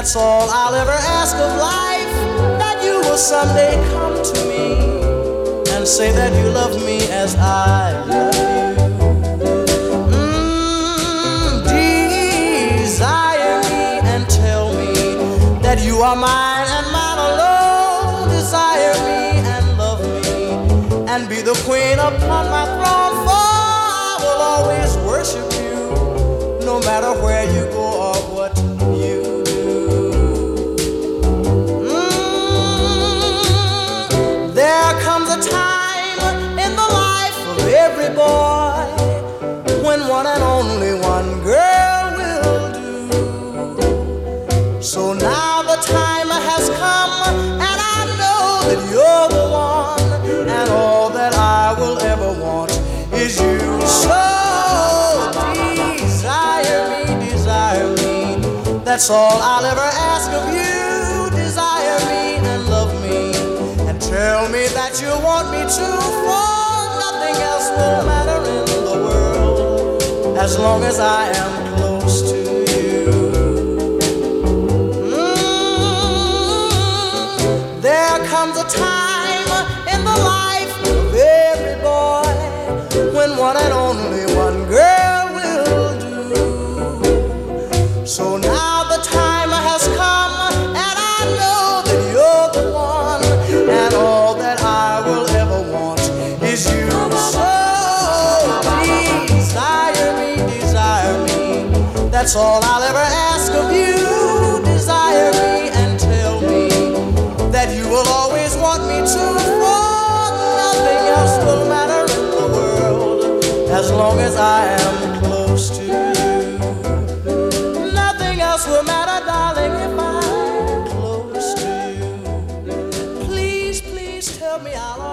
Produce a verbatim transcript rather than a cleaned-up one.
That's all I'll ever ask of life, that you will someday come to me and say that you love me as I love you. Mm, desire me and tell me that you are mine and mine alone. Desire me and love me and be the queen upon my throne, for I will always worship you, no matter where you go or what you do. Mm, there comes a time in the life of every boy when one and only one girl will do. So now the time has come, and I know that you're the one, and all that I will ever want is you. So desire me, desire me, that's all I'll ever ask of you. Desire me and love me, and tell me that you want me to, for nothing else will matter in the world as long as I am close to you. Mm, there comes a time in the life of every boy when one and only one girl will do. So now the time has come, and I know that you're the one, and all that I will ever want is you. So desire me, desire me, that's all I'll ever ask of you. Desire me and tell me that you will always want me to, for nothing else will matter in the world as long as I am close to you. Nothing else will matter, darling, if I'm close to you. Please, please tell me I'll